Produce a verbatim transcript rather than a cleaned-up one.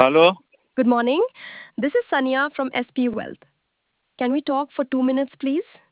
Hello. Good morning. This is Sanya from S P Wealth. Can we talk for two minutes, please?